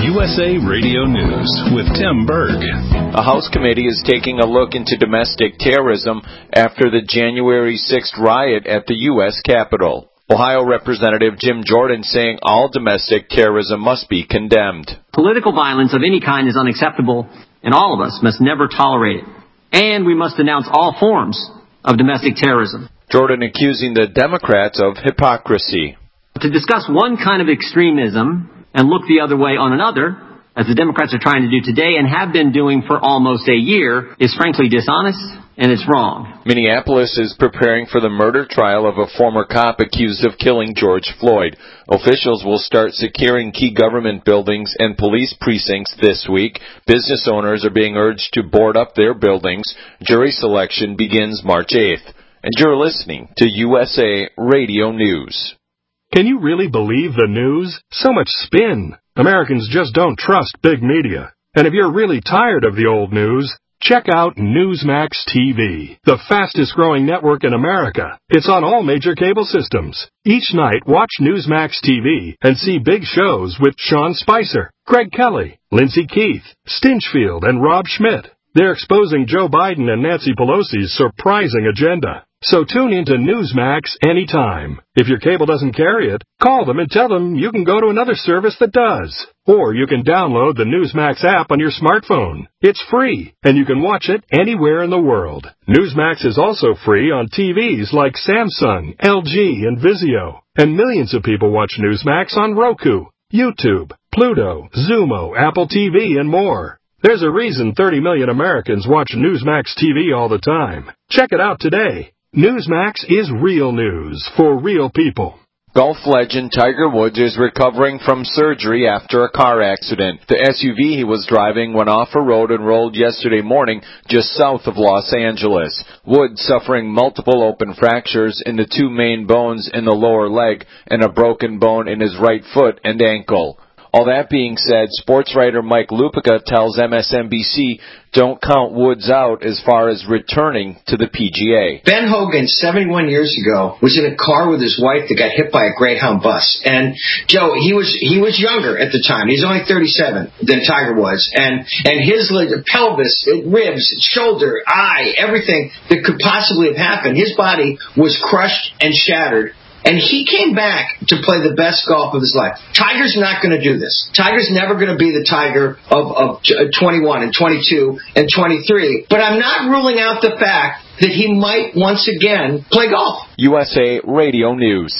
USA Radio News with Tim Berg. A House committee is taking a look into domestic terrorism after the January 6th riot at the U.S. Capitol. Ohio Representative Jim Jordan saying all domestic terrorism must be condemned. Political violence of any kind is unacceptable, and all of us must never tolerate it. And we must denounce all forms of domestic terrorism. Jordan accusing the Democrats of hypocrisy. To discuss one kind of extremism and look the other way on another, as the Democrats are trying to do today and have been doing for almost a year, is frankly dishonest and it's wrong. Minneapolis is preparing for the murder trial of a former cop accused of killing George Floyd. Officials will start securing key government buildings and police precincts this week. Business owners are being urged to board up their buildings. Jury selection begins March 8th. And you're listening to USA Radio News. Can you really believe the news? So much spin. Americans just don't trust big media. And if you're really tired of the old news, check out Newsmax TV, the fastest-growing network in America. It's on all major cable systems. Each night, watch Newsmax TV and see big shows with Sean Spicer, Greg Kelly, Lindsey Keith, Stinchfield, and Rob Schmidt. They're exposing Joe Biden and Nancy Pelosi's surprising agenda. So tune into Newsmax anytime. If your cable doesn't carry it, call them and tell them you can go to another service that does. Or you can download the Newsmax app on your smartphone. It's free, and you can watch it anywhere in the world. Newsmax is also free on TVs like Samsung, LG, and Vizio. And millions of people watch Newsmax on Roku, YouTube, Pluto, Xumo, Apple TV, and more. There's a reason 30 million Americans watch Newsmax TV all the time. Check it out today. Newsmax is real news for real people. Golf legend Tiger Woods is recovering from surgery after a car accident. The SUV he was driving went off a road and rolled yesterday morning just south of Los Angeles. Woods suffering multiple open fractures in the two main bones in the lower leg and a broken bone in his right foot and ankle. All that being said, sports writer Mike Lupica tells MSNBC don't count Woods out as far as returning to the PGA. Ben Hogan, 71 years ago, was in a car with his wife that got hit by a Greyhound bus. And Joe, he was younger at the time. He's only 37 than Tiger was. And his pelvis, ribs, shoulder, eye, everything that could possibly have happened, his body was crushed and shattered. And he came back to play the best golf of his life. Tiger's not going to do this. Tiger's never going to be the Tiger of 21 and 22 and 23. But I'm not ruling out the fact that he might once again play golf. USA Radio News.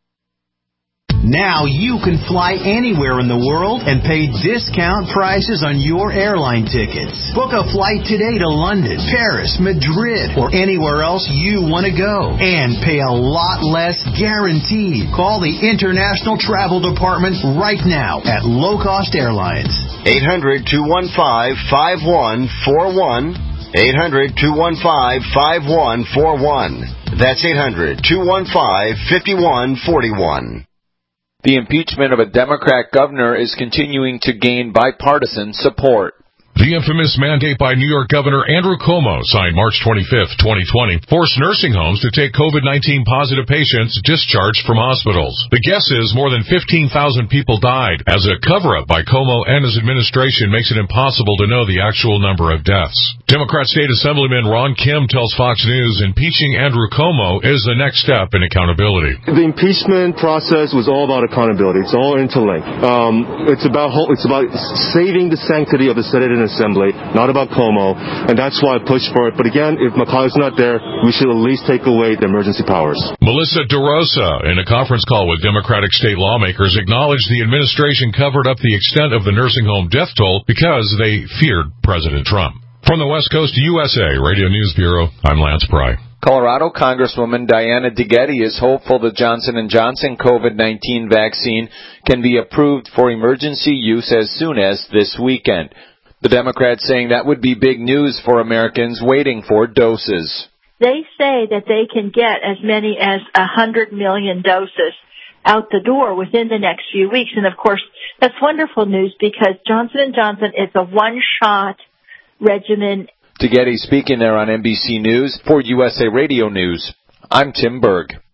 Now you can fly anywhere in the world and pay discount prices on your airline tickets. Book a flight today to London, Paris, Madrid, or anywhere else you want to go. And pay a lot less guaranteed. Call the International Travel Department right now at Low Cost Airlines. 800-215-5141. 800-215-5141. That's 800-215-5141. The impeachment of a Democrat governor is continuing to gain bipartisan support. The infamous mandate by New York Governor Andrew Cuomo, signed March 25, 2020, forced nursing homes to take COVID-19 positive patients discharged from hospitals. The guess is more than 15,000 people died, as a cover-up by Cuomo and his administration makes it impossible to know the actual number of deaths. Democrat State Assemblyman Ron Kim tells Fox News impeaching Andrew Cuomo is the next step in accountability. The impeachment process was all about accountability. It's all interlinked. It's about saving the sanctity of the Senate and Assembly, not about Cuomo, and that's why I pushed for it. But again, if McConnell's not there, we should at least take away the emergency powers. Melissa DeRosa, in a conference call with Democratic state lawmakers, acknowledged the administration covered up the extent of the nursing home death toll because they feared President Trump. From the West Coast USA Radio News Bureau, I'm Lance Pry. Colorado Congresswoman Diana DeGette is hopeful the Johnson & Johnson COVID-19 vaccine can be approved for emergency use as soon as this weekend. The Democrats saying that would be big news for Americans waiting for doses. They say that they can get as many as 100 million doses out the door within the next few weeks. And, of course, that's wonderful news because Johnson & Johnson is a one-shot regimen. DeGette speaking there on NBC News. For USA Radio News, I'm Tim Berg.